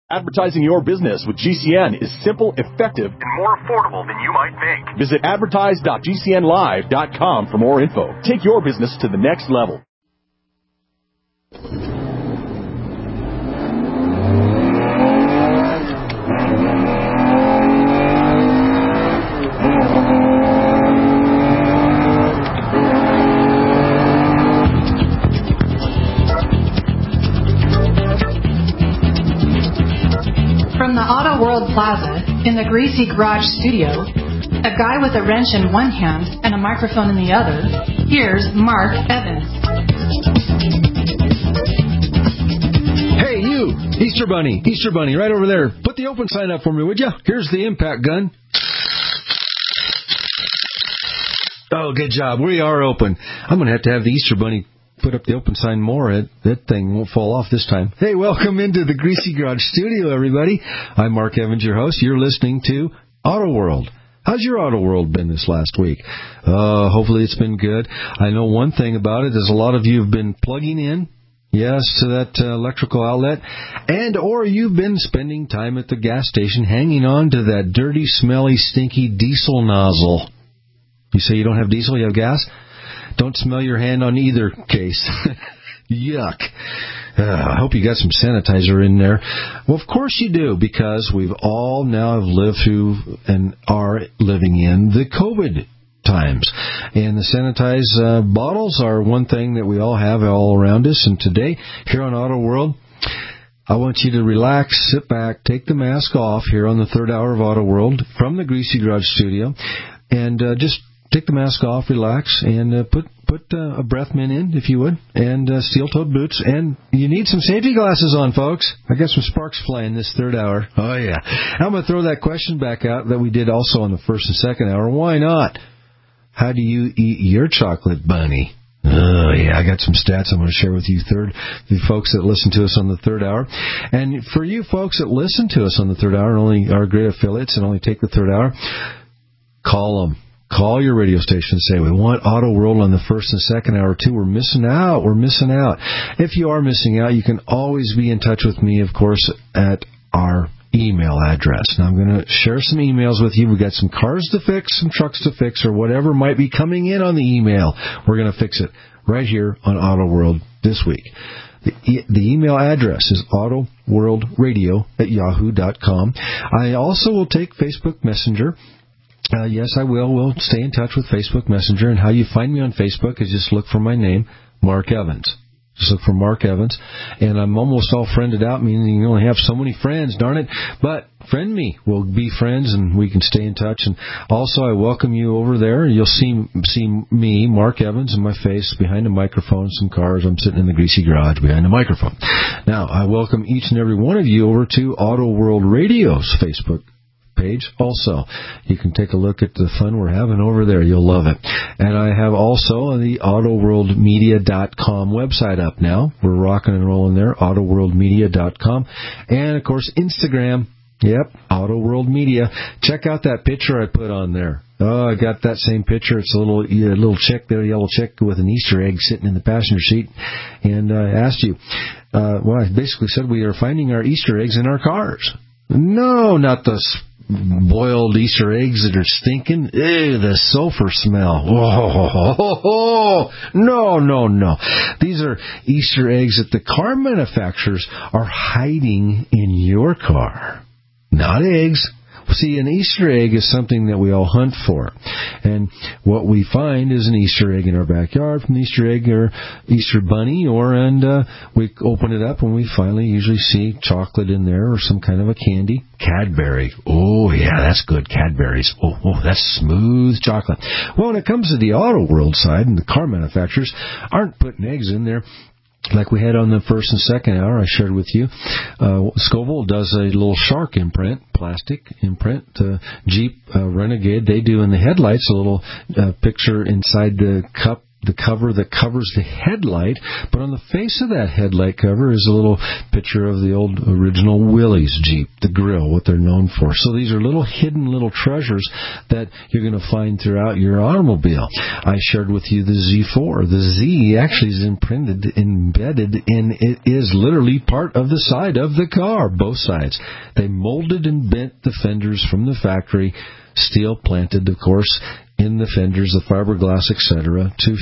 Advertising your business with GCN is simple, effective, and more affordable than you might think. Visit advertise.gcnlive.com for more info. Take your business to the next level. From the Auto World Plaza in the Greasy Garage studio, a guy with a wrench in one hand and a microphone in the other, here's Mark Evans. Hey, you! Easter Bunny, right over there. Put the open sign up for me, would you? Here's the impact gun. Oh, good job. We are open. I'm going to have the Easter Bunny put up the open sign more. That thing won't fall off this time. Hey, welcome into the Greasy Garage studio, everybody. I'm Mark Evans, your host. You're listening to Auto World. How's your Auto World been this last week? Hopefully it's been good. I know one thing about it is a lot of you have been plugging in, yes, to that electrical outlet, and or you've been spending time at the gas station hanging on to that dirty, smelly, stinky diesel nozzle. You say you don't have diesel, you have gas? Don't smell your hand on either case. Yuck. I hope you got some sanitizer in there. Well, of course you do, because we've all now lived through and are living in the COVID times. And the sanitized bottles are one thing that we all have all around us. And today, here on Auto World, I want you to relax, sit back, take the mask off here on the third hour of Auto World from the Greasy Garage studio, and just take the mask off, relax, and put a breath mint in, if you would, and steel-toed boots. And you need some safety glasses on, folks. I got some sparks flying this third hour. Oh, yeah. I'm going to throw that question back out that we did also in the first and second hour. Why not? How do you eat your chocolate bunny? Oh, yeah, I got some stats I'm going to share with you, the folks that listen to us on the third hour. And for you folks that listen to us on the third hour, only our great affiliates, and only take the third hour, call them. Call your radio station and say, we want Auto World on the first and second hour, too. We're missing out. If you are missing out, you can always be in touch with me, of course, at our email address. Now, I'm going to share some emails with you. We've got some cars to fix, some trucks to fix, or whatever might be coming in on the email. We're going to fix it right here on Auto World this week. The email address is autoworldradio@yahoo.com. I also will take Facebook Messenger. Yes, I will. We'll stay in touch with Facebook Messenger. And how you find me on Facebook is just look for my name, Mark Evans. Just look for Mark Evans. And I'm almost all friended out, meaning you only have so many friends, darn it. But friend me. We'll be friends, and we can stay in touch. And also, I welcome you over there. You'll see me, Mark Evans, and my face behind a microphone and some cars. I'm sitting in the Greasy Garage behind the microphone. Now, I welcome each and every one of you over to Auto World Radio's Facebook page also. You can take a look at the fun we're having over there. You'll love it. And I have also the AutoWorldMedia.com website up now. We're rocking and rolling there, AutoWorldMedia.com. And, of course, Instagram. Yep, Auto World Media. Check out that picture I put on there. Oh, I got that same picture. It's a little chick there, a yellow chick with an Easter egg sitting in the passenger seat. And I asked you, I basically said we are finding our Easter eggs in our cars. No, not the boiled Easter eggs that are stinking. Ew, the sulfur smell. Oh, no. These are Easter eggs that the car manufacturers are hiding in your car. Not eggs. See, an Easter egg is something that we all hunt for. And what we find is an Easter egg in our backyard from the Easter egg or Easter bunny, and we open it up and we finally usually see chocolate in there or some kind of a candy. Cadbury. Oh, yeah, that's good. Cadbury's. Oh, that's smooth chocolate. Well, when it comes to the Auto World side, and the car manufacturers aren't putting eggs in there, like we had on the first and second hour, I shared with you. Scoville does a little shark imprint, plastic imprint. Jeep Renegade, they do in the headlights a little picture inside the cup the cover that covers the headlight, but on the face of that headlight cover is a little picture of the old original Willys Jeep, the grill, what they're known for. So these are little hidden little treasures that you're going to find throughout your automobile. I shared with you the Z4. The Z actually is embedded in, it is literally part of the side of the car, both sides. They molded and bent the fenders from the factory, steel planted, of course, in the fenders, the fiberglass, etc., to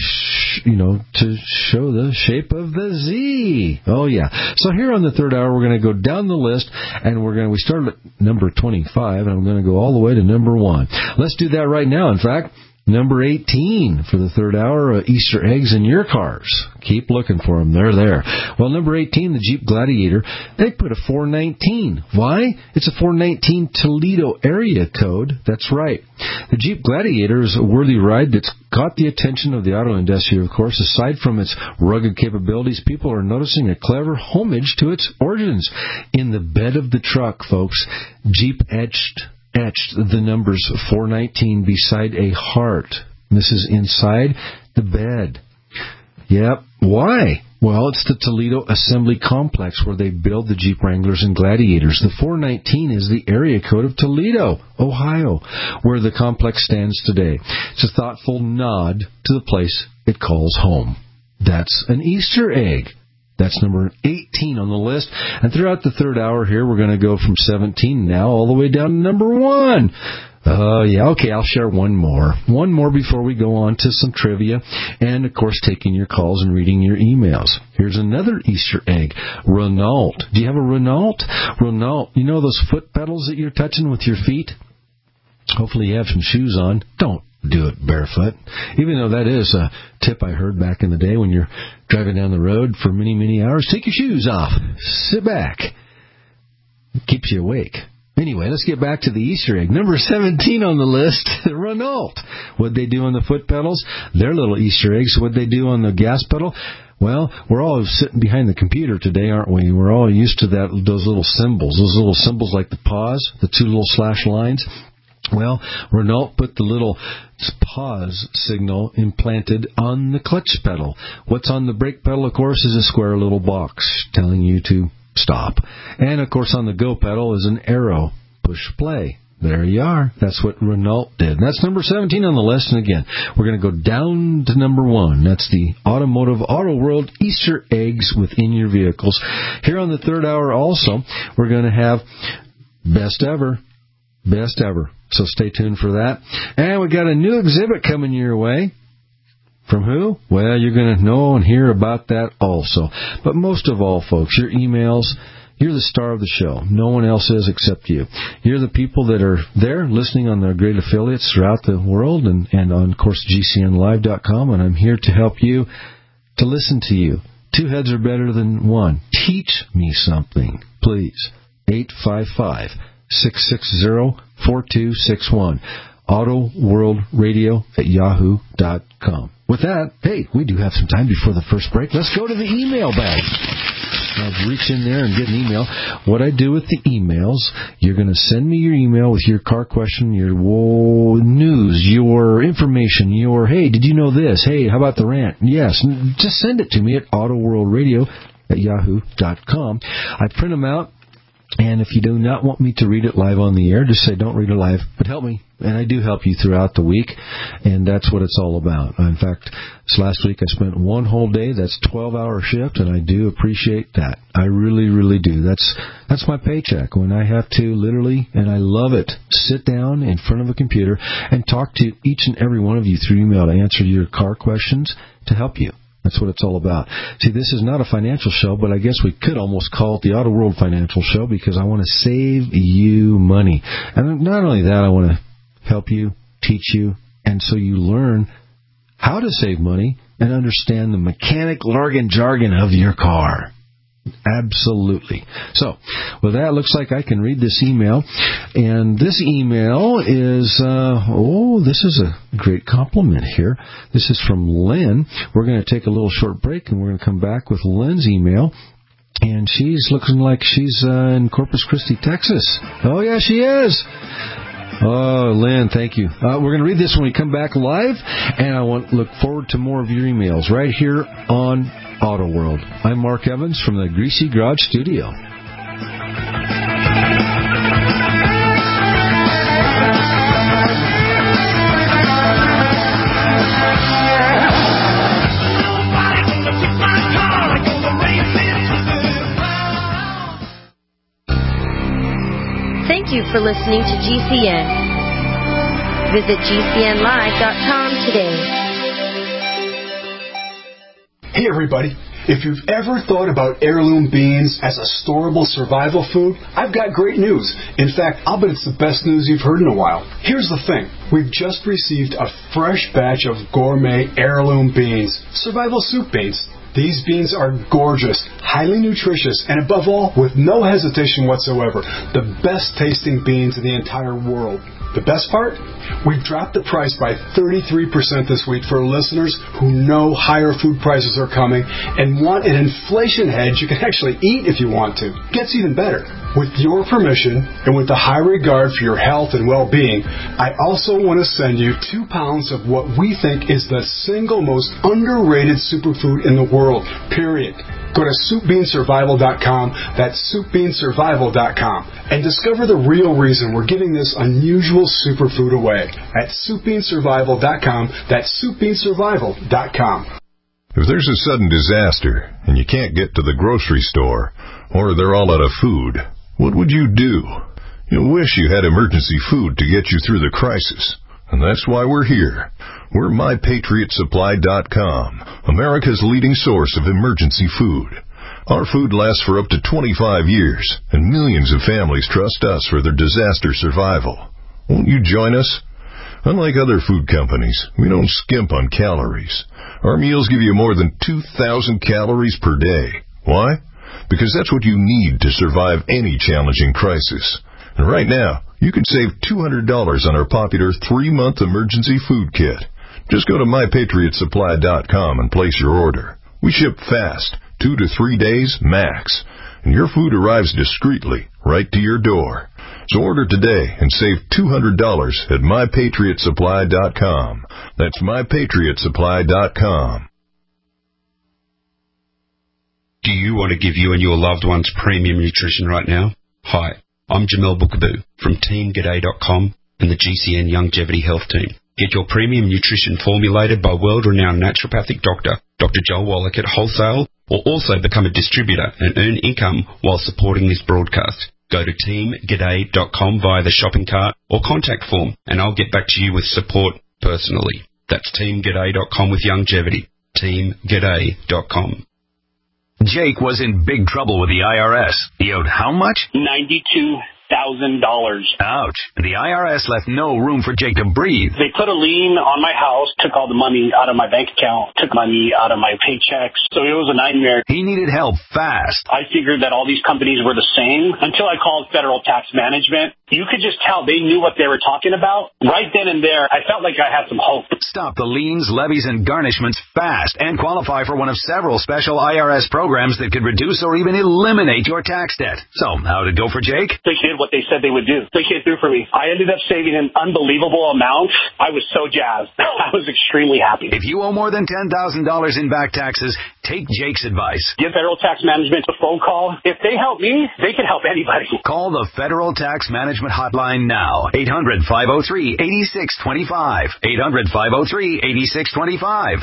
show the shape of the Z. Oh yeah. So here on the third hour, we're going to go down the list, and we start at number 25, and I'm going to go all the way to number 1. Let's do that right now. In fact, number 18 for the third hour, Easter eggs in your cars. Keep looking for them. They're there. Well, number 18, the Jeep Gladiator, they put a 419. Why? It's a 419 Toledo area code. That's right. The Jeep Gladiator is a worthy ride that's caught the attention of the auto industry, of course. Aside from its rugged capabilities, people are noticing a clever homage to its origins. In the bed of the truck, folks, Jeep etched the numbers 419 beside a heart. This is inside the bed. Yep. Why? Well, it's the Toledo Assembly Complex where they build the Jeep Wranglers and Gladiators. The 419 is the area code of Toledo, Ohio, where the complex stands today. It's a thoughtful nod to the place it calls home. That's an Easter egg. That's number 18 on the list. And throughout the third hour here, we're going to go from 17 now all the way down to number 1. Okay, I'll share one more. One more before we go on to some trivia. And, of course, taking your calls and reading your emails. Here's another Easter egg. Renault. Do you have a Renault? Renault, you know those foot pedals that you're touching with your feet? Hopefully you have some shoes on. Don't do it barefoot. Even though that is a tip I heard back in the day when you're driving down the road for many, many hours. Take your shoes off. Sit back. It keeps you awake. Anyway, let's get back to the Easter egg. Number 17 on the list, Renault. What'd they do on the foot pedals? Their little Easter eggs. What'd they do on the gas pedal? Well, we're all sitting behind the computer today, aren't we? We're all used to those little symbols like the pause, the two little slash lines. Well, Renault put the little pause signal implanted on the clutch pedal. What's on the brake pedal, of course, is a square little box telling you to stop. And, of course, on the go pedal is an arrow. Push play. There you are. That's what Renault did. That's number 17 on the list. And again, we're going to go down to number 1. That's the Automotive Auto World Easter eggs within your vehicles. Here on the third hour also, we're going to have Best Ever. Best Ever. So stay tuned for that. And we got a new exhibit coming your way. From who? Well, you're going to know and hear about that also. But most of all, folks, your emails, you're the star of the show. No one else is except you. You're the people that are there listening on their great affiliates throughout the world and on, of course, GCNlive.com. And I'm here to help you, to listen to you. 2 heads are better than one. Teach me something, please. 855-660-4261. AutoWorldRadio@yahoo.com. With that, hey, we do have some time before the first break. Let's go to the email bag. I'll reach in there and get an email. What I do with the emails, you're going to send me your email with your car question, your news, your information, your, hey, did you know this? Hey, how about the rant? Yes, just send it to me at AutoWorldRadio@yahoo.com. I print them out. And if you do not want me to read it live on the air, just say don't read it live, but help me. And I do help you throughout the week, and that's what it's all about. In fact, this last week I spent one whole day. That's 12-hour shift, and I do appreciate that. I really, really do. That's my paycheck when I have to literally, and I love it, sit down in front of a computer and talk to each and every one of you through email to answer your car questions to help you. That's what it's all about. See, this is not a financial show, but I guess we could almost call it the Auto World Financial Show because I want to save you money. And not only that, I want to help you, teach you, and so you learn how to save money and understand the mechanic jargon of your car. Absolutely. So, with that, looks like I can read this email. And this email is, this is a great compliment here. This is from Lynn. We're going to take a little short break, and we're going to come back with Lynn's email. And she's looking like she's in Corpus Christi, Texas. Oh, yeah, she is. Oh, Lynn, thank you. We're going to read this when we come back live, and I look forward to more of your emails right here on Auto World. I'm Mark Evans from the Greasy Garage Studio. Thank you for listening to GCN. Visit GCNlive.com today. Hey everybody, if you've ever thought about heirloom beans as a storable survival food, I've got great news. In fact, I'll bet it's the best news you've heard in a while. Here's the thing. We've just received a fresh batch of gourmet heirloom beans, survival soup beans. These beans are gorgeous, highly nutritious, and above all, with no hesitation whatsoever, the best tasting beans in the entire world. The best part? We've dropped the price by 33% this week for listeners who know higher food prices are coming and want an inflation hedge you can actually eat if you want to. Gets even better. With your permission, and with the high regard for your health and well-being, I also want to send you 2 pounds of what we think is the single most underrated superfood in the world, period. Go to SoupBeanSurvival.com, that's SoupBeanSurvival.com, and discover the real reason we're giving this unusual superfood away at SoupBeanSurvival.com, that's SoupBeanSurvival.com. If there's a sudden disaster and you can't get to the grocery store, or they're all out of food, what would you do? You'll wish you had emergency food to get you through the crisis. And that's why we're here. We're MyPatriotSupply.com, America's leading source of emergency food. Our food lasts for up to 25 years, and millions of families trust us for their disaster survival. Won't you join us? Unlike other food companies, we don't skimp on calories. Our meals give you more than 2,000 calories per day. Why? Because that's what you need to survive any challenging crisis. And right now, you can save $200 on our popular 3-month emergency food kit. Just go to MyPatriotSupply.com and place your order. We ship fast, 2 to 3 days max, and your food arrives discreetly right to your door. So order today and save $200 at MyPatriotSupply.com. That's MyPatriotSupply.com. Do you want to give you and your loved ones premium nutrition right now? Hi, I'm Jamel Bookaboo from TeamGaday.com and the GCN Longevity Health Team. Get your premium nutrition formulated by world-renowned naturopathic doctor, Dr. Joel Wallach at wholesale, or also become a distributor and earn income while supporting this broadcast. Go to TeamGaday.com via the shopping cart or contact form, and I'll get back to you with support personally. That's TeamGaday.com with longevity. TeamGaday.com. Jake was in big trouble with the IRS. He owed how much? $92,000. Ouch. The IRS left no room for Jake to breathe. They put a lien on my house, took all the money out of my bank account, took money out of my paychecks. So it was a nightmare. He needed help fast. I figured that all these companies were the same until I called Federal Tax Management. You could just tell they knew what they were talking about. Right then and there, I felt like I had some hope. Stop the liens, levies, and garnishments fast and qualify for one of several special IRS programs that could reduce or even eliminate your tax debt. So, how did it go for Jake? They did what they said they would do. They came through for me. I ended up saving an unbelievable amount. I was so jazzed. I was extremely happy. If you owe more than $10,000 in back taxes, take Jake's advice. Give Federal Tax Management a phone call. If they help me, they can help anybody. Call the Federal Tax Management hotline now. 800-503-8625. 800-503-8625.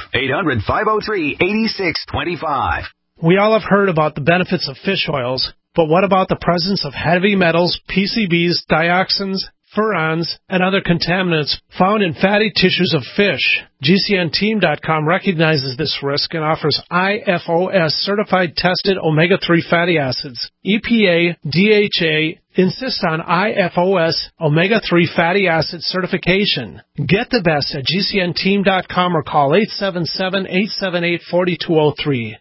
800-503-8625. We all have heard about the benefits of fish oils, but what about the presence of heavy metals, PCBs, dioxins, furans, and other contaminants found in fatty tissues of fish? GCNteam.com recognizes this risk and offers IFOS certified tested omega-3 fatty acids. EPA, DHA insist on IFOS omega-3 fatty acid certification. Get the best at GCNteam.com or call 877-878-4203.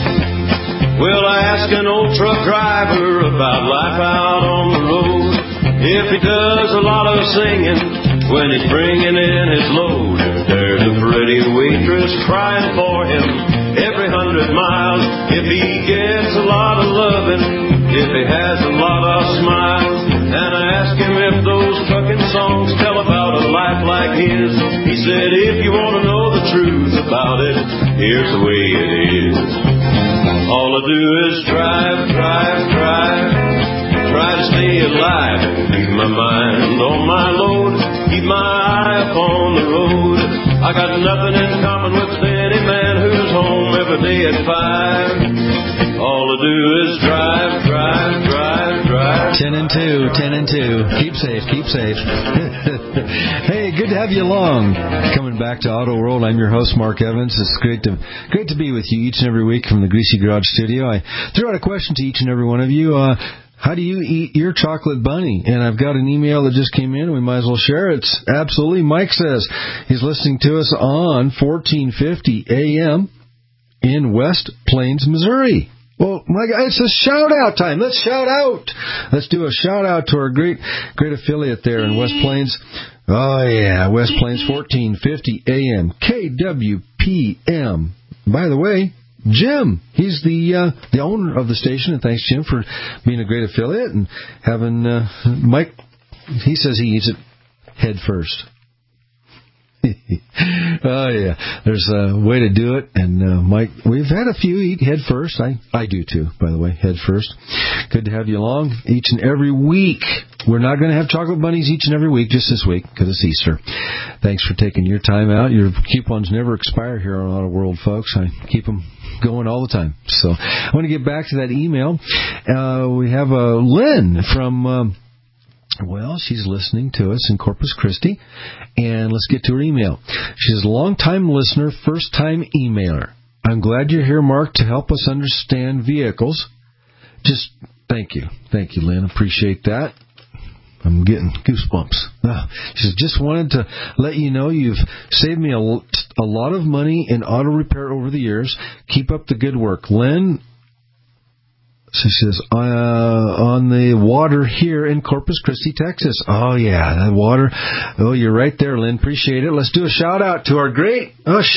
Well, ask an old truck driver about life out on the road. If he does a lot of singing when he's bringing in his load, there's a pretty waitress crying for him every 100 miles. If he gets a lot of loving, if he has a lot of smiles, and I asked him if those trucking songs tell about a life like his, he said, if you want to know the truth about it, here's the way it is. All I do is drive, drive, drive, try to stay alive, keep my mind on my load, keep my eye up on the road. I got nothing in common with any man who's home every day at 5. All I do is drive, drive, drive, drive. 10 and 2, 10 and 2. Keep safe, keep safe. Hey, good to have you along. Coming back to Auto World, I'm your host, Mark Evans. It's great to be with you each and every week from the Greasy Garage Studio. I threw out a question to each and every one of you. How do you eat your chocolate bunny? And I've got an email that just came in. We might as well share it. It's absolutely. Mike says he's listening to us on 1450 AM in West Plains, Missouri. Well, my guy, it's a shout-out time. Let's shout out. Let's do a shout-out to our great affiliate there in West Plains. Oh, yeah, West Plains, 1450 AM, KWPM. By the way, Jim, he's the owner of the station, and thanks, Jim, for being a great affiliate and having Mike. He says he eats it head first. Oh, yeah. There's a way to do it. And, Mike, we've had a few eat head first. I do, too, by the way, head first. Good to have you along each and every week. We're not going to have chocolate bunnies each and every week, just this week, because it's Easter. Thanks for taking your time out. Your coupons never expire here on Auto World, folks. I keep them going all the time. So I want to get back to that email. We have Lynn from... Well, she's listening to us in Corpus Christi, and let's get to her email. She's a long-time listener, first-time emailer. I'm glad you're here, Mark, to help us understand vehicles. Just thank you. Thank you, Lynn. Appreciate that. I'm getting goosebumps. She says, just wanted to let you know you've saved me a lot of money in auto repair over the years. Keep up the good work. Lynn... She says, on the water here in Corpus Christi, Texas. Oh, yeah, that water. Oh, you're right there, Lynn. Appreciate it. Let's do a shout-out to our great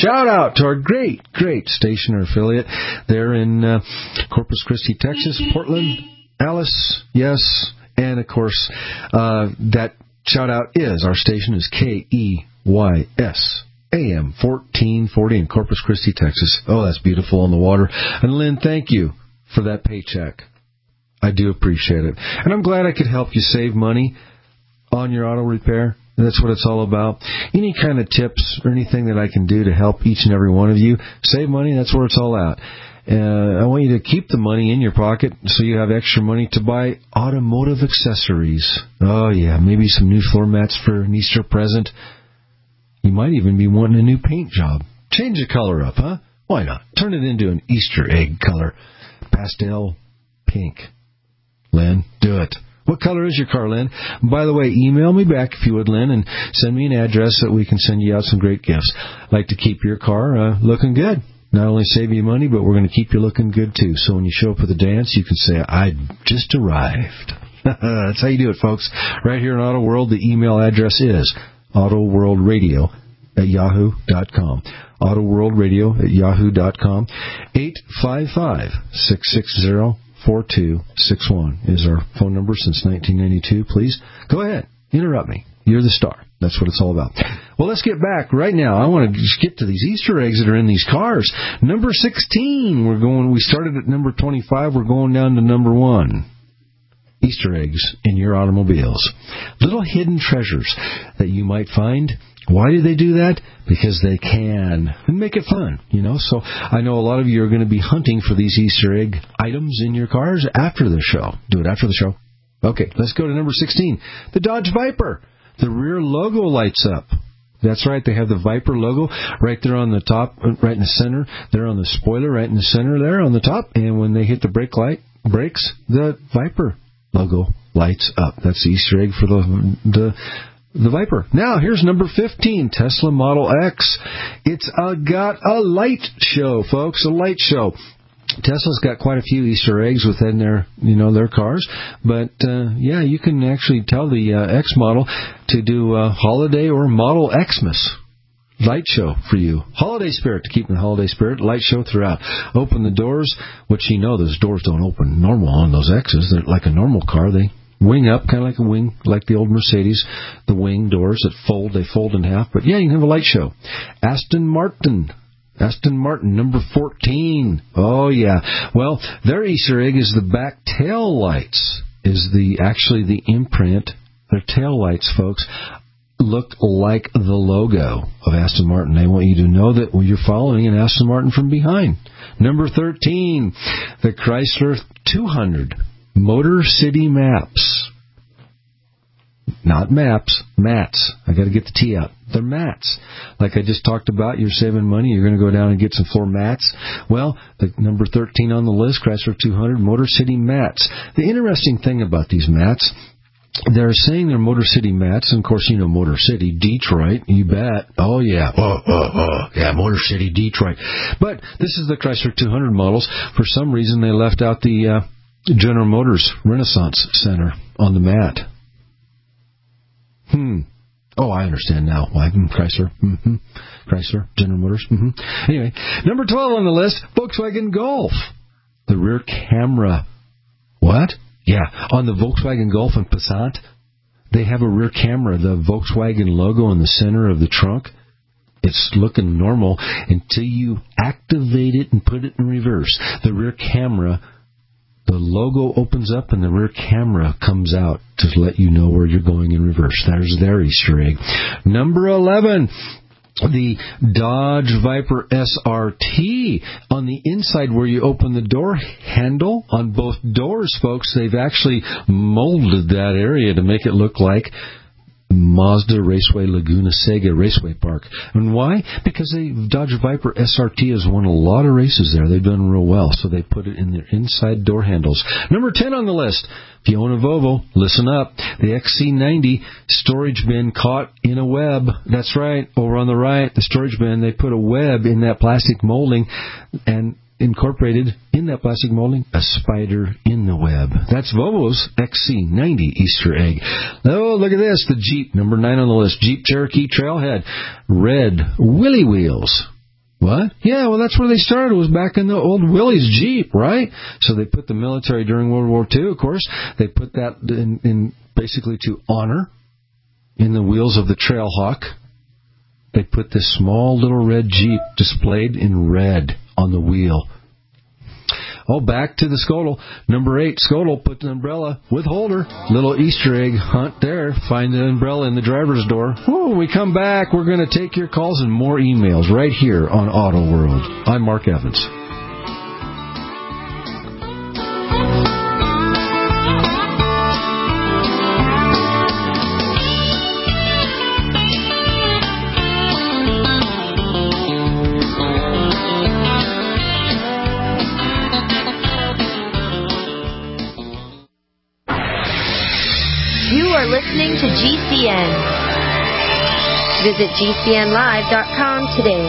station or affiliate there in Corpus Christi, Texas. Portland, Alice, yes. And, of course, that shout-out is, our station is KEYS. AM 1440 in Corpus Christi, Texas. Oh, that's beautiful on the water. And, Lynn, thank you for that paycheck. I do appreciate it. And I'm glad I could help you save money on your auto repair. That's what it's all about. Any kind of tips or anything that I can do to help each and every one of you save money, that's where it's all at. I want you to keep the money in your pocket so you have extra money to buy automotive accessories. Oh, yeah, maybe some new floor mats for an Easter present. You might even be wanting a new paint job. Change the color up, huh? Why not? Turn it into an Easter egg color. Pastel pink. Lynn, do it. What color is your car, Lynn? By the way, email me back if you would, Lynn, and send me an address so we can send you out some great gifts. I'd like to keep your car looking good. Not only save you money, but we're going to keep you looking good, too. So when you show up for the dance, you can say, I just arrived. That's how you do it, folks. Right here in Auto World, the email address is autoworldradio@yahoo.com. autoworldradio@yahoo.com. 855-660-4261 is our phone number since 1992. Please go ahead. Interrupt me. You're the star. That's what it's all about. Well, let's get back right now. I want to just get to these Easter eggs that are in these cars. Number 16. We started at number 25. We're going down to number 1. Easter eggs in your automobiles. Little hidden treasures that you might find. Why do they do that? Because they can. And make it fun, So I know a lot of you are going to be hunting for these Easter egg items in your cars after the show. Do it after the show. Okay, let's go to number 16. The Dodge Viper. The rear logo lights up. That's right, they have the Viper logo right there on the top, right in the center. They're on the spoiler right in the center there on the top. And when they hit the brakes, the Viper logo lights up. That's the Easter egg for the Viper. Now, here's number 15, Tesla Model X. It's got a light show, folks, a light show. Tesla's got quite a few Easter eggs within their cars, but you can actually tell the X model to do a holiday or model Xmas light show for you. Holiday spirit, to keep in the holiday spirit, light show throughout. Open the doors, which those doors don't open normal on those X's. They're like a normal car. They wing up, kind of like a wing, like the old Mercedes, the wing doors that fold, they fold in half. But yeah, you can have a light show. Aston Martin, number 14. Oh, yeah. Well, their Easter egg is the back tail lights, actually the imprint. Their tail lights, folks, look like the logo of Aston Martin. They want you to know that you're following an Aston Martin from behind. Number 13, the Chrysler 200 Motor City Maps. Not maps, mats. I got to get the T out. They're mats. Like I just talked about, you're saving money. You're going to go down and get some floor mats. Well, the number 13 on the list, Chrysler 200 Motor City Mats. The interesting thing about these mats, they're saying they're Motor City mats, and of course, Motor City, Detroit, you bet. Oh, yeah. Yeah, Motor City, Detroit. But this is the Chrysler 200 models. For some reason, they left out the General Motors Renaissance Center on the mat. Oh, I understand now. Why? Chrysler. Chrysler, General Motors. Anyway, number 12 on the list, Volkswagen Golf. The rear camera. What? Yeah, on the Volkswagen Golf and Passat, they have a rear camera, the Volkswagen logo in the center of the trunk. It's looking normal until you activate it and put it in reverse. The rear camera, the logo opens up and the rear camera comes out to let you know where you're going in reverse. There's their Easter egg. Number 11, the Dodge Viper SRT. On the inside where you open the door handle, on both doors, folks, they've actually molded that area to make it look like Mazda Raceway Laguna Seca Raceway Park. And why? Because the Dodge Viper SRT has won a lot of races there. They've done real well, so they put it in their inside door handles. Number 10 on the list, if you own a Volvo, listen up. The XC90 storage bin caught in a web. That's right, over on the right, the storage bin, they put a web in that plastic molding and incorporated in that plastic molding a spider in the web. That's Volvo's XC90 Easter egg. Oh, look at this. The Jeep, number 9 on the list. Jeep Cherokee Trailhead. Red Willie wheels. What? Yeah, well, that's where they started. It was back in the old Willie's Jeep, right? So they put the military during World War II, of course. They put that in basically to honor in the wheels of the Trailhawk. They put this small little red Jeep displayed in red on the wheel. Oh, back to the Skodal. Number 8, Skodal put the umbrella with holder. Little Easter egg hunt there. Find the umbrella in the driver's door. When we come back, we're going to take your calls and more emails right here on Auto World. I'm Mark Evans. Listening to GCN. Visit GCNlive.com today.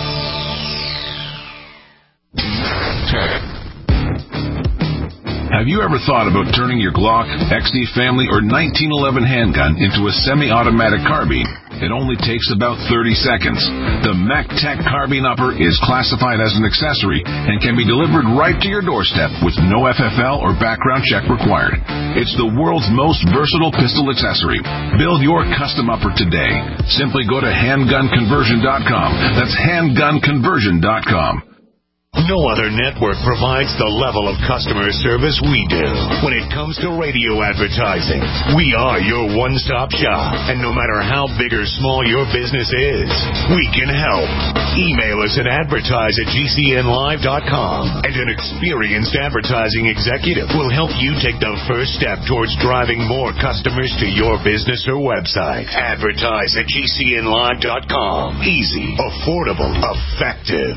Have you ever thought about turning your Glock, XD Family, or 1911 handgun into a semi-automatic carbine? It only takes about 30 seconds. The MacTech Carbine Upper is classified as an accessory and can be delivered right to your doorstep with no FFL or background check required. It's the world's most versatile pistol accessory. Build your custom upper today. Simply go to handgunconversion.com. That's handgunconversion.com. No other network provides the level of customer service we do. When it comes to radio advertising, we are your one-stop shop. And no matter how big or small your business is, we can help. Email us at advertise@gcnlive.com, and an experienced advertising executive will help you take the first step towards driving more customers to your business or website. Advertise@gcnlive.com. Easy, affordable, effective.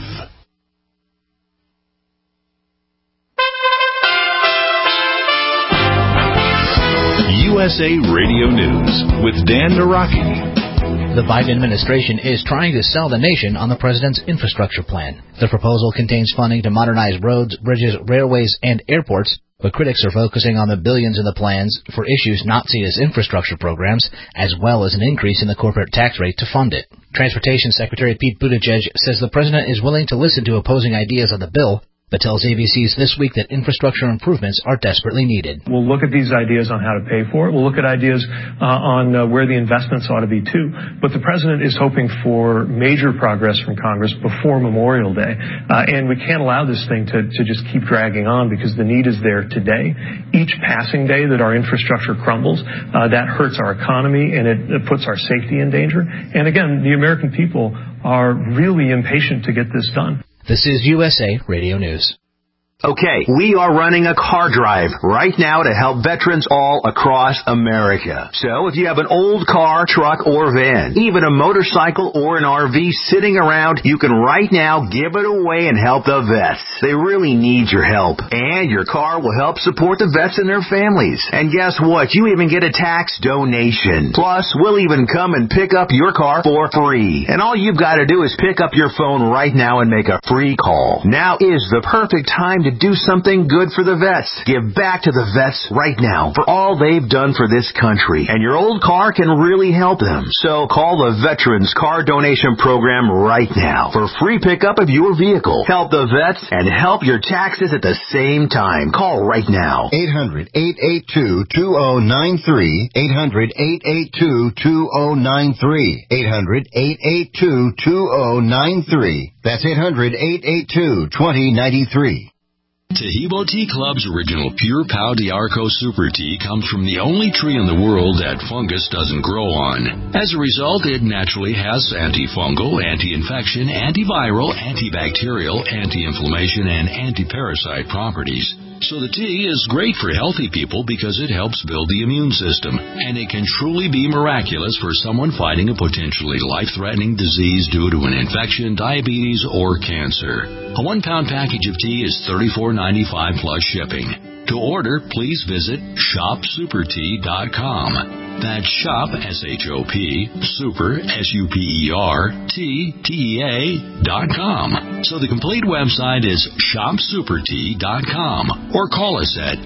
USA Radio News with Dan Naraki. The Biden administration is trying to sell the nation on the president's infrastructure plan. The proposal contains funding to modernize roads, bridges, railways, and airports, but critics are focusing on the billions in the plans for issues not seen as infrastructure programs, as well as an increase in the corporate tax rate to fund it. Transportation Secretary Pete Buttigieg says the president is willing to listen to opposing ideas on the bill, but tells ABC's This Week that infrastructure improvements are desperately needed. We'll look at these ideas on how to pay for it. We'll look at ideas on where the investments ought to be, too. But the president is hoping for major progress from Congress before Memorial Day. And we can't allow this thing to just keep dragging on because the need is there today. Each passing day that our infrastructure crumbles, that hurts our economy and it puts our safety in danger. And again, the American people are really impatient to get this done. This is USA Radio News. Okay, we are running a car drive right now to help veterans all across America. So if you have an old car, truck, or van, even a motorcycle or an RV sitting around, you can right now give it away and help the vets. They really need your help. And your car will help support the vets and their families. And guess what? You even get a tax donation. Plus, we'll even come and pick up your car for free. And all you've got to do is pick up your phone right now and make a free call. Now is the perfect time to do something good for the vets. Give back to the vets right now for all they've done for this country. And your old car can really help them. So call the Veterans Car Donation Program right now for free pickup of your vehicle. Help the vets and help your taxes at the same time. Call right now. 800-882-2093. 800-882-2093. 800-882-2093. That's 800-882-2093. Tahibo Tea Club's original Pure Pau d'Arco Super Tea comes from the only tree in the world that fungus doesn't grow on. As a result, it naturally has antifungal, anti-infection, antiviral, antibacterial, anti-inflammation, and anti-parasite properties. So the tea is great for healthy people because it helps build the immune system, and it can truly be miraculous for someone fighting a potentially life-threatening disease due to an infection, diabetes, or cancer. A 1-pound package of tea is $34.95 plus shipping. To order, please visit shopsupertea.com. That's shop, S-H-O-P, super, S-U-P-E-R, T-T-E-A.com. So the complete website is shopsupertea.com. Or call us at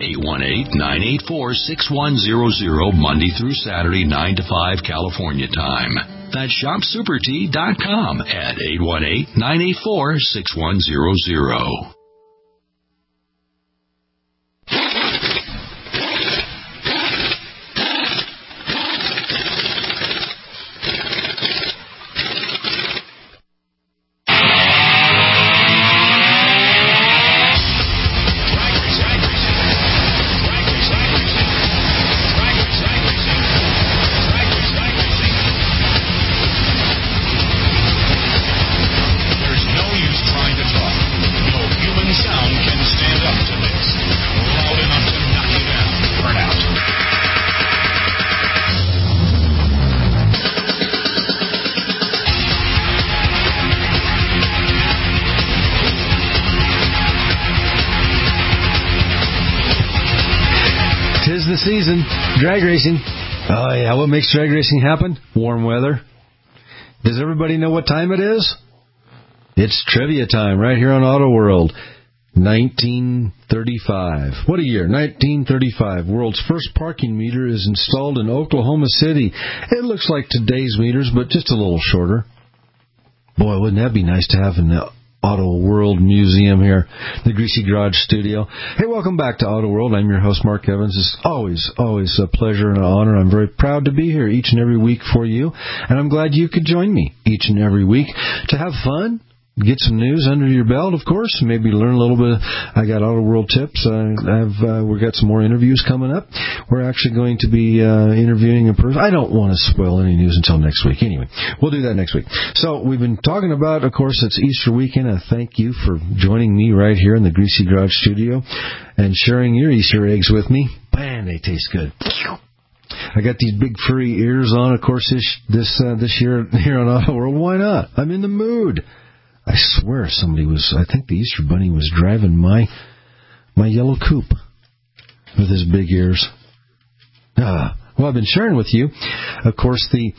818-984-6100 Monday through Saturday, 9 to 5 California time. That's shopsupertea.com at 818-984-6100. Season, drag racing. Oh yeah, what makes drag racing happen? Warm weather. Does everybody know what time it is? It's trivia time right here on Auto World. 1935. What a year, 1935. World's first parking meter is installed in Oklahoma City. It looks like today's meters, but just a little shorter. Boy, wouldn't that be nice to have in the Auto World Museum here, the Greasy Garage Studio. Hey, welcome back to Auto World. I'm your host, Mark Evans. It's always a pleasure and an honor. I'm very proud to be here each and every week for you, and I'm glad you could join me each and every week to have fun, get some news under your belt, of course, maybe learn a little bit. I got Auto World tips. We've got some more interviews coming up. We're actually going to be interviewing a person. I don't want to spoil any news until next week. Anyway, we'll do that next week. So we've been talking about, of course, it's Easter weekend. I thank you for joining me right here in the Greasy Garage Studio and sharing your Easter eggs with me. Man, they taste good. I got these big furry ears on, of course, this year here on Auto World. Why not? I'm in the mood. I swear I think the Easter Bunny was driving my yellow coupe with his big ears. Well, I've been sharing with you, of course, the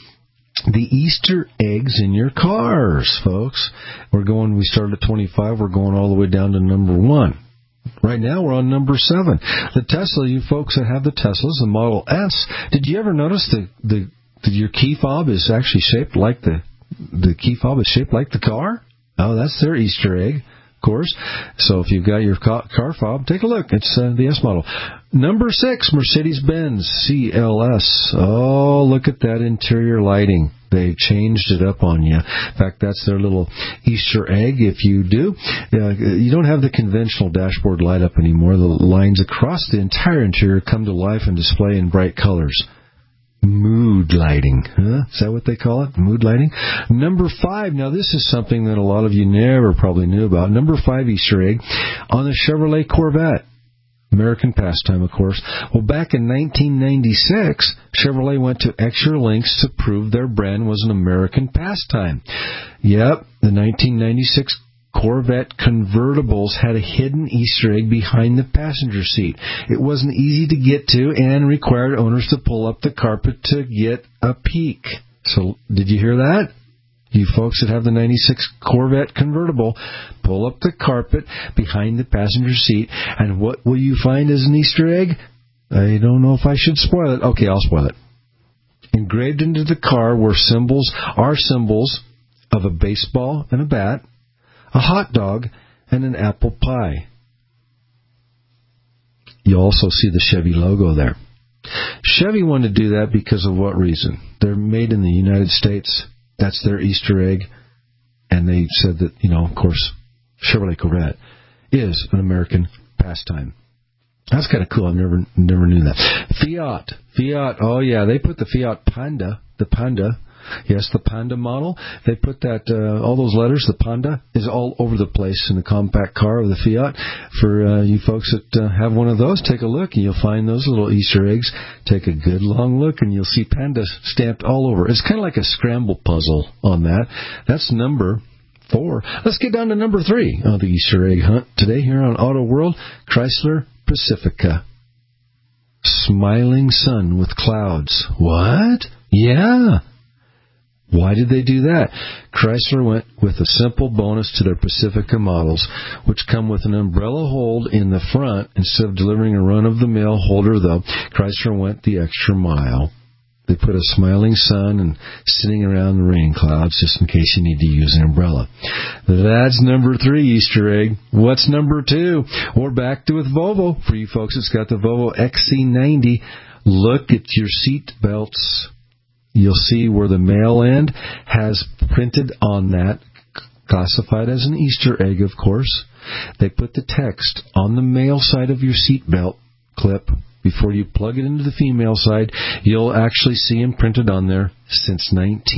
the Easter eggs in your cars, folks. We started at 25, we're going all the way down to number 1. Right now we're on number 7. The Tesla, you folks that have the Teslas, the Model S, did you ever notice your key fob is actually shaped like the key fob is shaped like the car? Oh, that's their Easter egg, of course. So if you've got your car fob, take a look. It's the S model. Number 6, Mercedes-Benz CLS. Oh, look at that interior lighting. They changed it up on you. In fact, that's their little Easter egg. If you do, you don't have the conventional dashboard light up anymore. The lines across the entire interior come to life and display in bright colors. Mood lighting. Huh? Is that what they call it? Mood lighting? Number 5. Now, this is something that a lot of you never probably knew about. Number 5 Easter egg on the Chevrolet Corvette. American pastime, of course. Well, back in 1996, Chevrolet went to extra lengths to prove their brand was an American pastime. Yep, the 1996 Corvette convertibles had a hidden Easter egg behind the passenger seat. It wasn't easy to get to and required owners to pull up the carpet to get a peek. So, did you hear that? You folks that have the 96 Corvette convertible, pull up the carpet behind the passenger seat, and what will you find as an Easter egg? I don't know if I should spoil it. Okay, I'll spoil it. Engraved into the car were symbols of a baseball and a bat, a hot dog, and an apple pie. You'll also see the Chevy logo there. Chevy wanted to do that because of what reason? They're made in the United States. That's their Easter egg. And they said that, of course, Chevrolet Corvette is an American pastime. That's kind of cool. I never knew that. Fiat. Oh, yeah. They put the Fiat Panda, the Panda. Yes, the Panda model. They put that, all those letters, the Panda, is all over the place in the compact car of the Fiat. For you folks that have one of those, take a look and you'll find those little Easter eggs. Take a good long look and you'll see Panda stamped all over. It's kind of like a scramble puzzle on that. That's number 4. Let's get down to number 3 on the Easter egg hunt today here on Auto World. Chrysler Pacifica. Smiling sun with clouds. What? Yeah. Why did they do that? Chrysler went with a simple bonus to their Pacifica models, which come with an umbrella hold in the front. Instead of delivering a run-of-the-mill holder, though, Chrysler went the extra mile. They put a smiling sun and sitting around the rain clouds just in case you need to use an umbrella. That's number 3 Easter egg. What's number 2? We're back to with Volvo. For you folks, it's got the Volvo XC90. Look at your seat belts. You'll see where the male end has printed on that, classified as an Easter egg, of course. They put the text on the male side of your seatbelt clip. Before you plug it into the female side, you'll actually see them printed on there since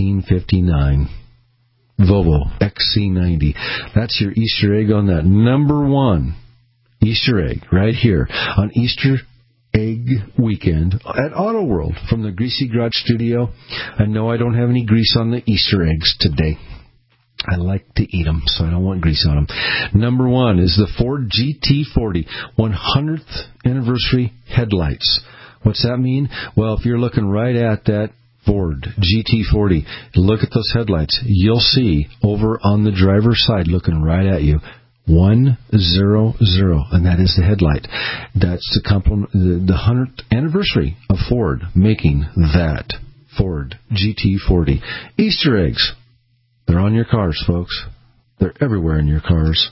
1959. Volvo XC90. That's your Easter egg on that. Number 1 Easter egg right here on Easter Egg Weekend at Auto World from the Greasy Garage Studio. I know I don't have any grease on the Easter eggs today. I like to eat them, so I don't want grease on them. Number 1 is the Ford GT40 100th anniversary headlights. What's that mean? Well, if you're looking right at that Ford GT40, look at those headlights. You'll see over on the driver's side, looking right at you, 100, and that is the headlight. That's to compliment the 100th anniversary of Ford making that Ford GT40. Easter eggs. They're on your cars, folks. They're everywhere in your cars.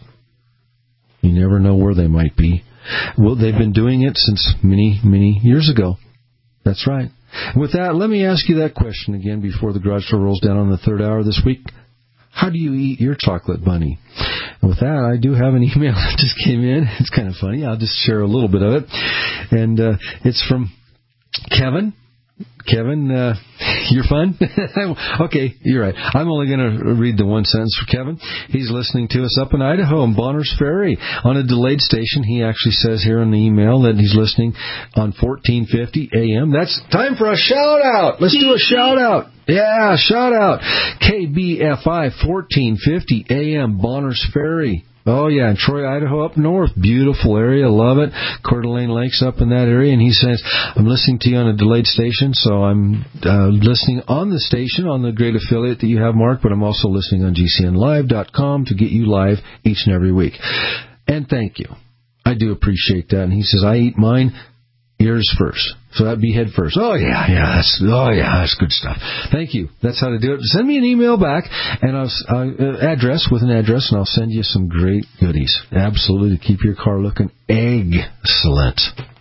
You never know where they might be. Well, they've been doing it since many, many years ago. That's right. With that, let me ask you that question again before the garage door rolls down on the 3rd hour this week. How do you eat your chocolate bunny? And with that, I do have an email that just came in. It's kind of funny. I'll just share a little bit of it. And it's from Kevin. Kevin, you're fun? Okay, you're right. I'm only going to read the one sentence for Kevin. He's listening to us up in Idaho on Bonners Ferry on a delayed station. He actually says here in the email that he's listening on 1450 AM. That's time for a shout-out. Let's do a shout-out. Yeah, shout-out. KBFI 1450 AM Bonners Ferry. Oh, yeah, in Troy, Idaho, up north. Beautiful area. Love it. Coeur d'Alene Lake's up in that area. And he says, I'm listening to you on a delayed station, so I'm listening on the station, on the great affiliate that you have, Mark, but I'm also listening on GCNlive.com to get you live each and every week. And thank you. I do appreciate that. And he says, I eat mine ears first. So that'd be head first. That's good stuff. Thank you. That's how to do it. Send me an email back and address with an address, and I'll send you some great goodies. Absolutely, to keep your car looking excellent.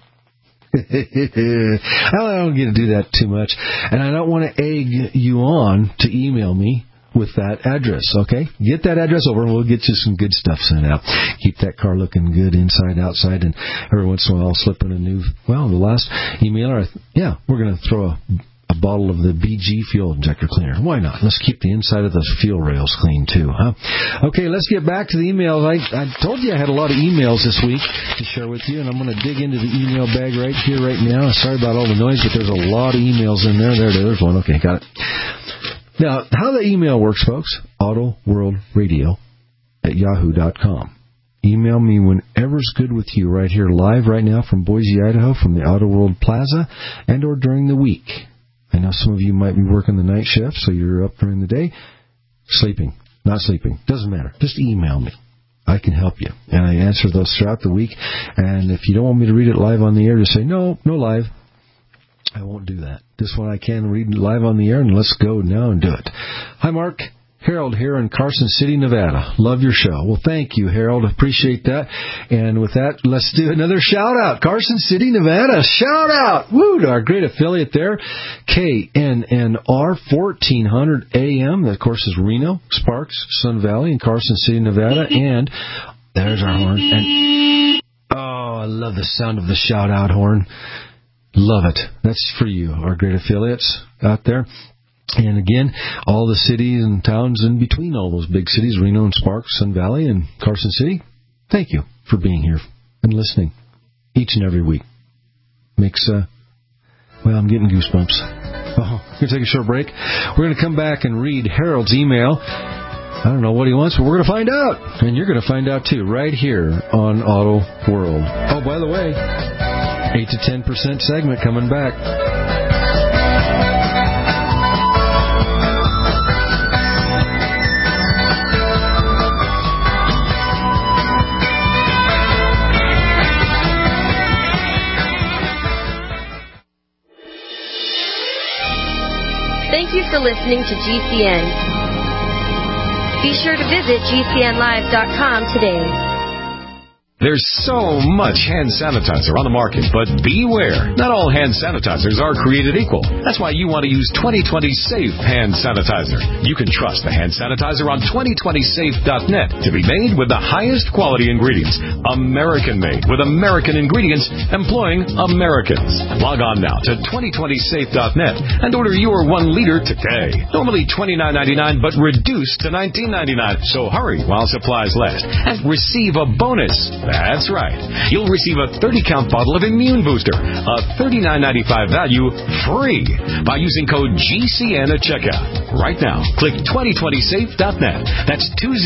I don't get to do that too much, and I don't want to egg you on to email me with that address, okay? Get that address over and we'll get you some good stuff sent out. Keep that car looking good inside, outside, and every once in a while I'll slip in the last email, we're going to throw a bottle of the BG fuel injector cleaner. Why not? Let's keep the inside of the fuel rails clean too, huh? Okay, let's get back to the emails. I told you I had a lot of emails this week to share with you, and I'm going to dig into the email bag right here, right now. Sorry about all the noise, but there's a lot of emails in there. There's one. Okay, got it. Now, how the email works, folks, autoworldradio@yahoo.com. Email me whenever's good with you right here live right now from Boise, Idaho, from the Auto World Plaza, and or during the week. I know some of you might be working the night shift, so you're up during the day. Sleeping, not sleeping, doesn't matter. Just email me. I can help you. And I answer those throughout the week. And if you don't want me to read it live on the air, just say, no live. I won't do that. This one I can read live on the air, and let's go now and do it. Hi, Mark. Harold here in Carson City, Nevada. Love your show. Well, thank you, Harold. Appreciate that. And with that, let's do another shout-out. Carson City, Nevada. Shout-out. Woo, to our great affiliate there, KNNR 1400 AM. That, of course, is Reno, Sparks, Sun Valley, and Carson City, Nevada. And there's our horn. And I love the sound of the shout-out horn. Love it. That's for you, our great affiliates out there. And again, all the cities and towns in between all those big cities, Reno and Sparks, Sun Valley and Carson City, thank you for being here and listening each and every week. Makes, I'm getting goosebumps. We're going to take a short break. We're going to come back and read Harold's email. I don't know what he wants, but we're going to find out. And you're going to find out, too, right here on Auto World. Oh, by the way, 8 to 10% segment coming back. Thank you for listening to GCN. Be sure to visit GCNlive.com today. There's so much hand sanitizer on the market, but beware. Not all hand sanitizers are created equal. That's why you want to use 2020 Safe Hand Sanitizer. You can trust the hand sanitizer on 2020safe.net to be made with the highest quality ingredients. American-made with American ingredients, employing Americans. Log on now to 2020safe.net and order your 1 liter today. Normally $29.99, but reduced to $19.99. So hurry while supplies last and receive a bonus. That's right. You'll receive a 30-count bottle of Immune Booster, a $39.95 value, free by using code GCN at checkout. Right now, click 2020safe.net. That's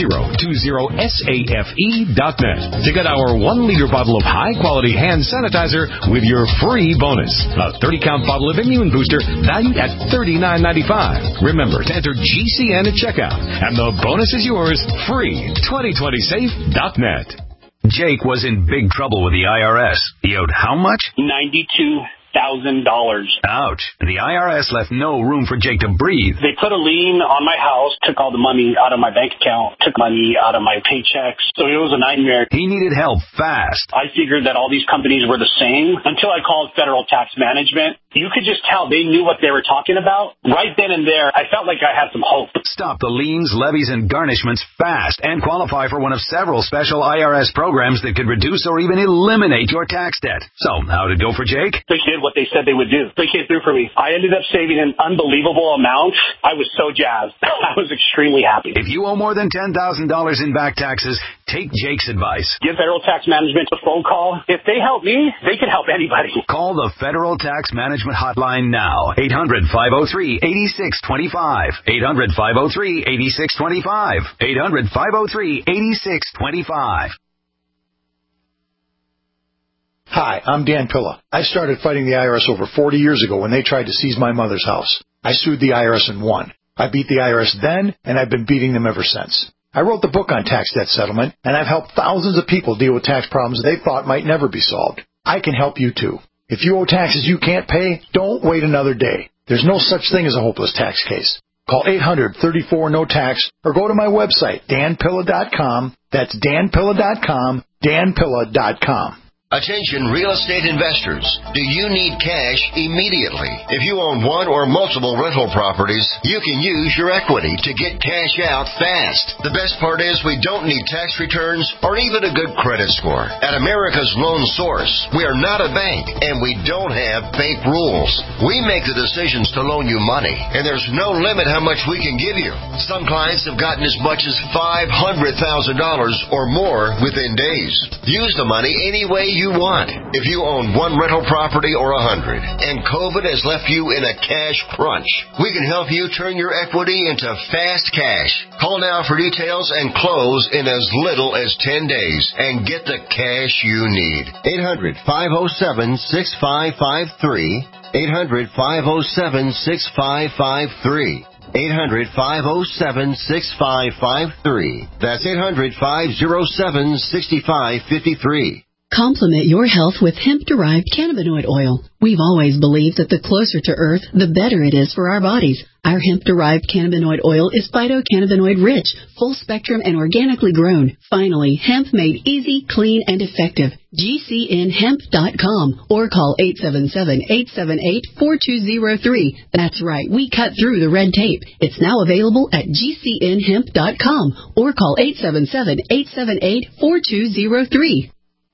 2020safe.net to get our 1 liter bottle of high-quality hand sanitizer with your free bonus. A 30-count bottle of Immune Booster valued at $39.95. Remember to enter GCN at checkout, and the bonus is yours, free. 2020safe.net. Jake was in big trouble with the IRS. He owed how much? $92,000. Ouch. The IRS left no room for Jake to breathe. They put a lien on my house, took all the money out of my bank account, took money out of my paychecks. So it was a nightmare. He needed help fast. I figured that all these companies were the same until I called Federal Tax Management. You could just tell they knew what they were talking about. Right then and there, I felt like I had some hope. Stop the liens, levies, and garnishments fast and qualify for one of several special IRS programs that could reduce or even eliminate your tax debt. So, how'd it go for Jake? They did what they said they would do. They came through for me. I ended up saving an unbelievable amount. I was so jazzed. I was extremely happy. If you owe more than $10,000 in back taxes, take Jake's advice. Give Federal Tax Management a phone call. If they help me, they can help anybody. Call the Federal Tax Management Hotline now. 800-503-8625. 800-503-8625. 800-503-8625. Hi, I'm Dan Pilla. I started fighting the IRS over 40 years ago when they tried to seize my mother's house. I sued the IRS and won. I beat the IRS then, and I've been beating them ever since. I wrote the book on tax debt settlement, and I've helped thousands of people deal with tax problems they thought might never be solved. I can help you too. If you owe taxes you can't pay, don't wait another day. There's no such thing as a hopeless tax case. Call 800-34-NO-TAX or go to my website, danpilla.com. That's danpilla.com, danpilla.com. Attention real estate investors. Do you need cash immediately? If you own one or multiple rental properties, you can use your equity to get cash out fast. The best part is we don't need tax returns or even a good credit score. At America's Loan Source, we are not a bank and we don't have bank rules. We make the decisions to loan you money, and there's no limit how much we can give you. Some clients have gotten as much as $500,000 or more within days. Use the money any way you want. If you own one rental property or 100 and COVID has left you in a cash crunch, we can help you turn your equity into fast cash. Call now for details and close in as little as 10 days and get the cash you need. 800-507-6553. 800-507-6553. 800-507-6553. That's 800-507-6553. Complement your health with hemp-derived cannabinoid oil. We've always believed that the closer to Earth, the better it is for our bodies. Our hemp-derived cannabinoid oil is phytocannabinoid rich, full-spectrum, and organically grown. Finally, hemp made easy, clean, and effective. GCNhemp.com or call 877-878-4203. That's right, we cut through the red tape. It's now available at GCNhemp.com or call 877-878-4203.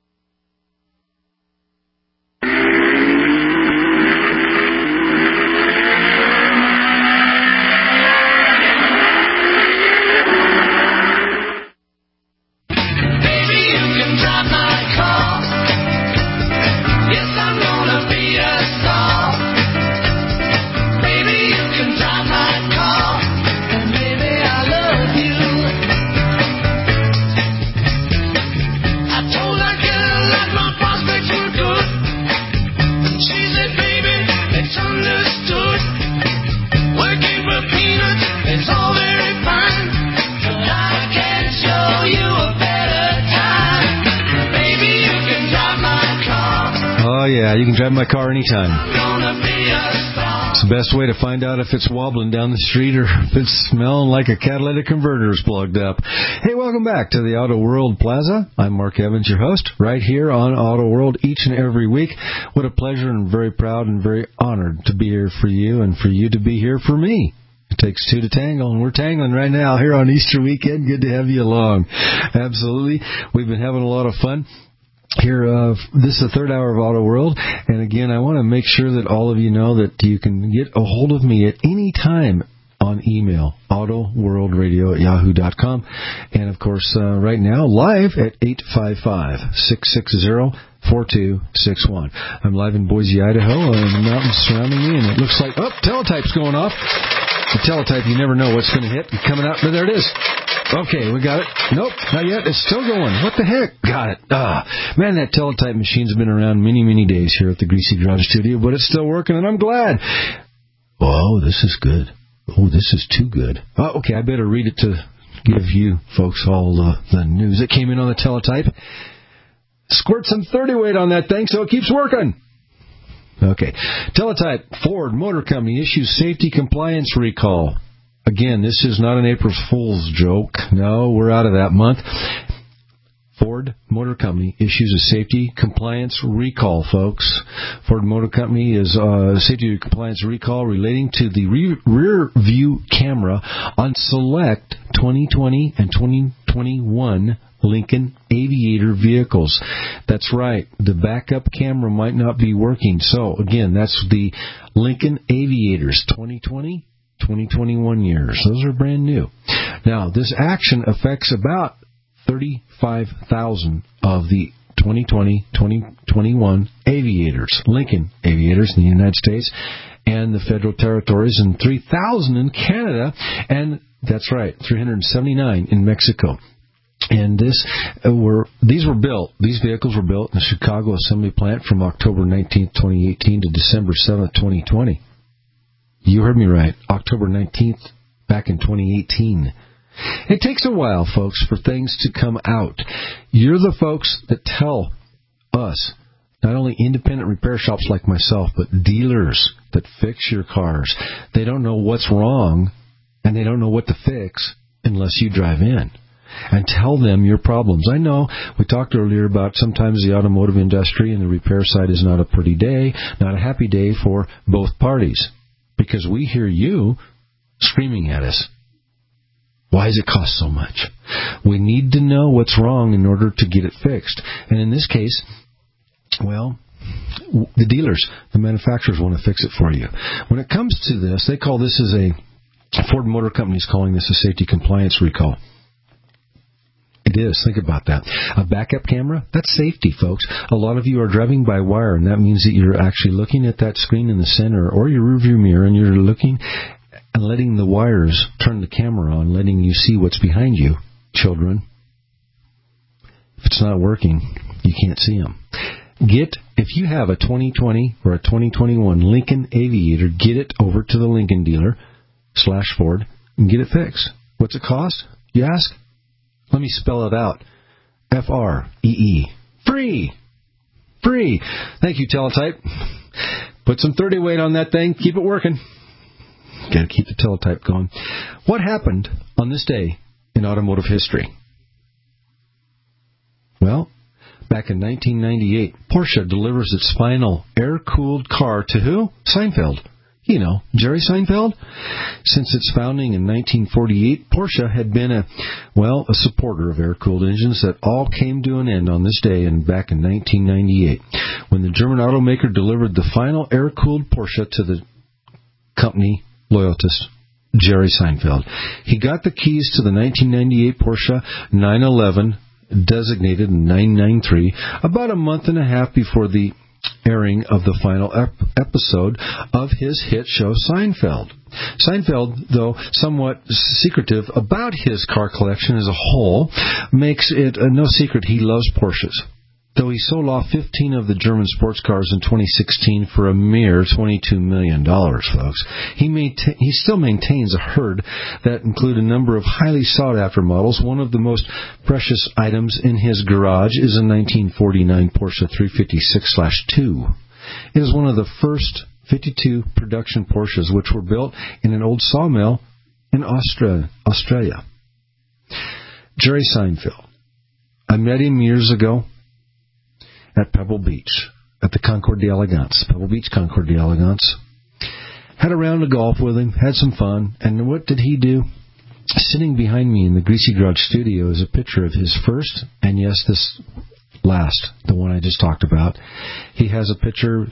Yeah, you can drive my car anytime. It's the best way to find out if it's wobbling down the street or if it's smelling like a catalytic converter is plugged up. Hey, welcome back to the Auto World Plaza. I'm Mark Evans, your host, right here on Auto World each and every week. What a pleasure, and very proud and very honored to be here for you and for you to be here for me. It takes two to tangle, and we're tangling right now here on Easter weekend. Good to have you along. Absolutely. We've been having a lot of fun. Here, this is the third hour of Auto World, and again, I want to make sure that all of you know that you can get a hold of me at any time on email, autoworldradio@yahoo.com, and of course, right now, live at 855-660-4261. I'm live in Boise, Idaho, and the mountains surrounding me, and it looks like, teletype's going off. The teletype, you never know what's going to hit. Coming out, there it is. Okay, we got it. Nope, not yet. It's still going. What the heck? Got it. Man, that teletype machine's been around many, many days here at the Greasy Garage Studio, but it's still working, and I'm glad. Oh, this is good. Oh, this is too good. Okay, I better read it to give you folks all the news that came in on the teletype. Squirt some 30 weight on that thing so it keeps working. Okay. Teletype, Ford Motor Company issues safety compliance recall. Again, this is not an April Fool's joke. No, we're out of that month. Ford Motor Company issues a safety compliance recall, folks. Ford Motor Company is a safety compliance recall relating to the rear view camera on select 2020 and 2021 Lincoln Aviator vehicles. That's right. The backup camera might not be working. So, again, that's the Lincoln Aviators 2020, 2021 years. Those are brand new. Now, this action affects about 35,000 of the 2020-2021 aviators, Lincoln Aviators in the United States and the Federal Territories, and 3,000 in Canada, and that's right, 379 in Mexico. And these vehicles were built in the Chicago Assembly Plant from October 19th, 2018 to December 7th, 2020. You heard me right, October 19th, back in 2018. It takes a while, folks, for things to come out. You're the folks that tell us, not only independent repair shops like myself, but dealers that fix your cars. They don't know what's wrong, and they don't know what to fix unless you drive in and tell them your problems. I know we talked earlier about sometimes the automotive industry and the repair side is not a pretty day, not a happy day for both parties, because we hear you screaming at us. Why does it cost so much? We need to know what's wrong in order to get it fixed. And in this case, well, the dealers, the manufacturers want to fix it for you. When it comes to this, they call this as a Ford Motor Company is calling this a safety compliance recall. It is. Think about that. A backup camera, that's safety, folks. A lot of you are driving by wire, and that means that you're actually looking at that screen in the center or your rearview mirror, and you're looking and letting the wires turn the camera on, letting you see what's behind you, children. If it's not working, you can't see them. If you have a 2020 or a 2021 Lincoln Aviator, get it over to the Lincoln dealer / Ford and get it fixed. What's it cost, you ask? Let me spell it out. FREE. Free. Free. Thank you, Teletype. Put some 30 weight on that thing. Keep it working. Got to keep the Teletype going. What happened on this day in automotive history? Well, back in 1998, Porsche delivers its final air-cooled car to who? Seinfeld. You know, Jerry Seinfeld. Since its founding in 1948, Porsche had been a supporter of air-cooled engines that all came to an end on this day and back in 1998, when the German automaker delivered the final air-cooled Porsche to the company loyalist, Jerry Seinfeld. He got the keys to the 1998 Porsche 911, designated 993, about a month and a half before the airing of the final episode of his hit show Seinfeld. Seinfeld, though somewhat secretive about his car collection as a whole, makes it no secret he loves Porsches. Though he sold off 15 of the German sports cars in 2016 for a mere $22 million, folks, he still maintains a herd that include a number of highly sought-after models. One of the most precious items in his garage is a 1949 Porsche 356/2. It is one of the first 52 production Porsches which were built in an old sawmill in Australia. Jerry Seinfeld. I met him years ago at Pebble Beach, at the Concours d'Elegance, Pebble Beach Concours d'Elegance. Had a round of golf with him, had some fun, and what did he do? Sitting behind me in the Greasy Garage studio is a picture of his first, and yes, this last, the one I just talked about. He had a picture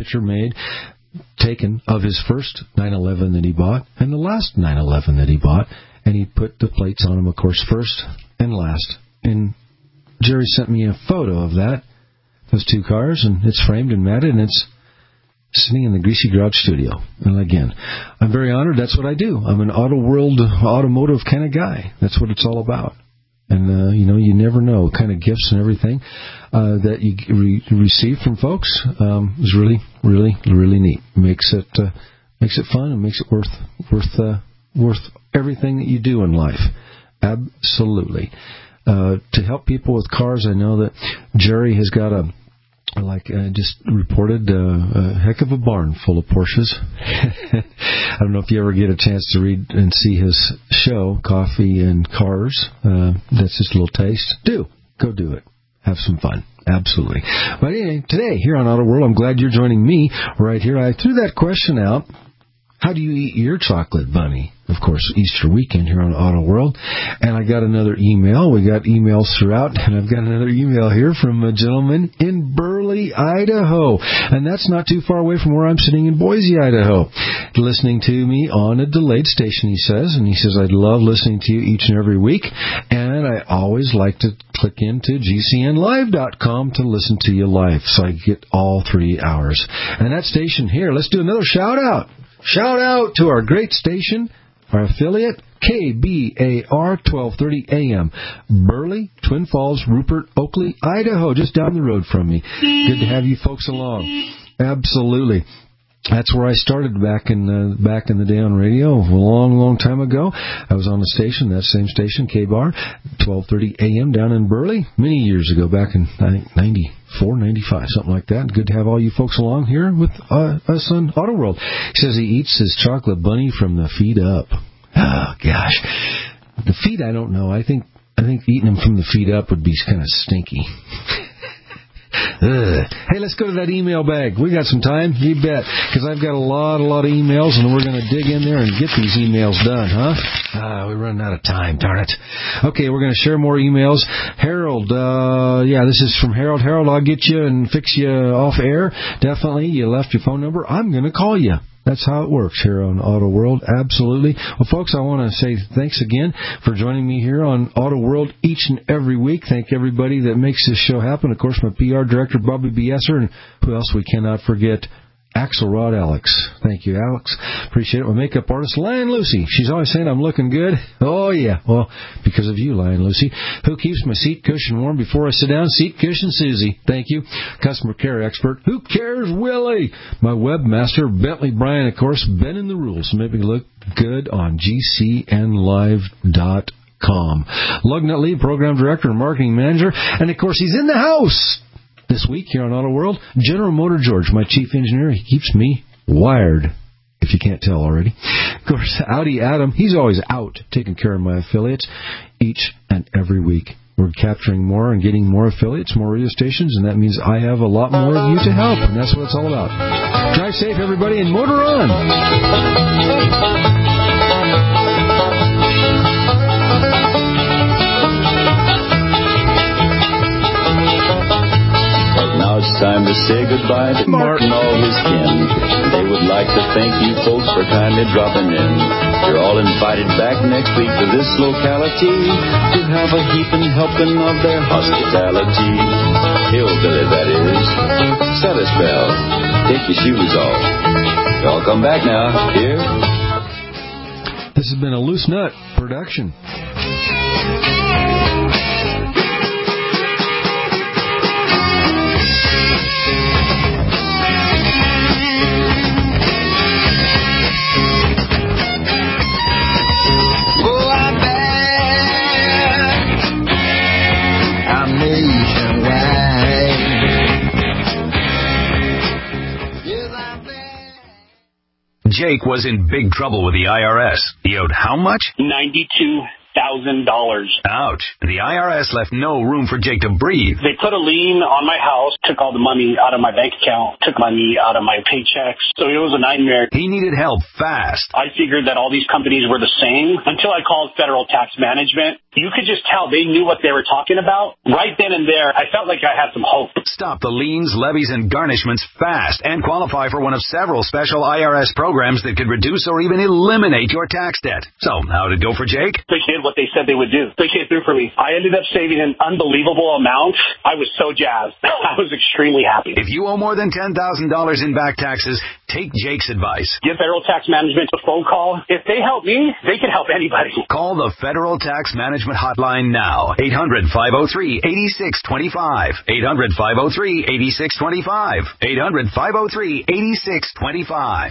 taken of his first 911 that he bought, and the last 911 that he bought, and he put the plates on them, of course, first and last. And Jerry sent me a photo of that, those two cars, and it's framed and matted, and it's sitting in the Greasy Garage studio. And again, I'm very honored. That's what I do. I'm an automotive kind of guy. That's what it's all about. And, you never know what kind of gifts and everything that you receive from folks is really, really, really neat. Makes it fun and makes it worth everything that you do in life. Absolutely. To help people with cars, I know that Jerry has got just reported a heck of a barn full of Porsches. I don't know if you ever get a chance to read and see his show, Coffee and Cars. That's just a little taste. Go do it. Have some fun. Absolutely. But anyway, today, here on Auto World, I'm glad you're joining me right here. I threw that question out. How do you eat your chocolate bunny? of course, Easter weekend here on Auto World. And I got another email. We got emails throughout, and I've got another email here from a gentleman in Burley, Idaho. And that's not too far away from where I'm sitting in Boise, Idaho. Listening to me on a delayed station, he says. And he says, I love listening to you each and every week. And I always like to click into GCNlive.com to listen to you live, so I get all 3 hours. And that station here, let's do another shout-out. Shout-out to our great station, our affiliate, KBAR 1230 AM, Burley, Twin Falls, Rupert, Oakley, Idaho, just down the road from me. Good to have you folks along. Absolutely. That's where I started back in the day on radio a long time ago. I was on the station, that same station, KBAR, 1230 AM down in Burley, many years ago, back in, I think, 94, 95, something like that. Good to have all you folks along here with us on Auto World. He says he eats his chocolate bunny from the feet up. Oh, gosh. The feet, I don't know. I think eating them from the feet up would be kind of stinky. Hey, let's go to that email bag. We got some time, you bet, because I've got a lot of emails, and we're going to dig in there and get these emails done, huh? We're running out of time, darn it. Okay, we're going to share more emails. Harold, this is from Harold. Harold, I'll get you and fix you off air. Definitely, you left your phone number. I'm going to call you. That's how it works here on Auto World. Absolutely. Well, folks, I want to say thanks again for joining me here on Auto World each and every week. Thank everybody that makes this show happen. Of course, my PR director, Bobby B. Esser, and who else we cannot forget, Axelrod Alex. Thank you, Alex. Appreciate it. My makeup artist, Lion Lucy. She's always saying I'm looking good. Oh, yeah. Well, because of you, Lion Lucy. Who keeps my seat cushion warm before I sit down? Seat cushion Susie. Thank you. Customer care expert. Who cares, Willie? My webmaster, Bentley Bryan, of course, bending the rules to make me look good on GCNlive.com. Lugnut Lee, program director and marketing manager. And, of course, he's in the house this week here on Auto World. General Motor George, my chief engineer. He keeps me wired, if you can't tell already. Of course, Audi Adam, he's always out taking care of my affiliates each and every week. We're capturing more and getting more affiliates, more radio stations, and that means I have a lot more of you to help, and that's what it's all about. Drive safe, everybody, and motor on! Now it's time to say goodbye to Mark and all his kin. They would like to thank you folks for kindly dropping in. You're all invited back next week to this locality to have a heaping helping of their hospitality. Hillbilly, that is. Set a spell. Take your shoes off. Y'all come back now. Here. This has been a Loose Nut production. Jake was in big trouble with the IRS. He owed how much? $92,000. Ouch. The IRS left no room for Jake to breathe. They put a lien on my house, took all the money out of my bank account, took money out of my paychecks. So it was a nightmare. He needed help fast. I figured that all these companies were the same until I called Federal Tax Management. You could just tell they knew what they were talking about. Right then and there, I felt like I had some hope. Stop the liens, levies, and garnishments fast and qualify for one of several special IRS programs that could reduce or even eliminate your tax debt. So, how did it go for Jake? They did what they said they would do. They came through for me. I ended up saving an unbelievable amount. I was so jazzed. I was extremely happy. If you owe more than $10,000 in back taxes, take Jake's advice. Give Federal Tax Management a phone call. If they help me, they can help anybody. Call the Federal Tax Management hotline now. 800-503-8625. 800-503-8625. 800-503-8625.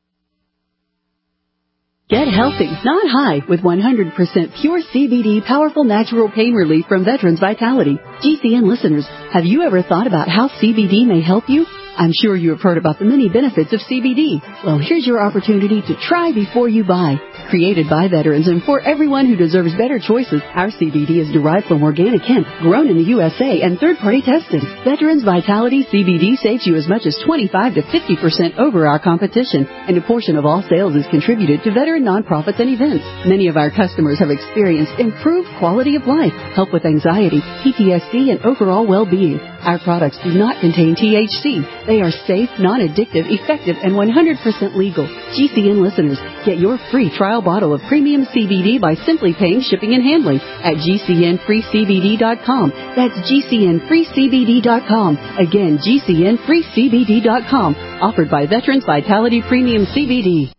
Get healthy, not high, with 100% pure CBD powerful natural pain relief from Veterans Vitality. GCN listeners, have you ever thought about how CBD may help you? I'm sure you have heard about the many benefits of CBD. Well, here's your opportunity to try before you buy. Created by veterans and for everyone who deserves better choices, our CBD is derived from organic hemp, grown in the USA and third-party tested. Veterans Vitality CBD saves you as much as 25 to 50% over our competition, and a portion of all sales is contributed to veteran nonprofits and events. Many of our customers have experienced improved quality of life, help with anxiety, PTSD, and overall well-being. Our products do not contain THC. They are safe, non-addictive, effective, and 100% legal. GCN listeners, get your free trial bottle of premium CBD by simply paying shipping and handling at GCNFreeCBD.com. That's GCNFreeCBD.com. Again, GCNFreeCBD.com. Offered by Veterans Vitality Premium CBD.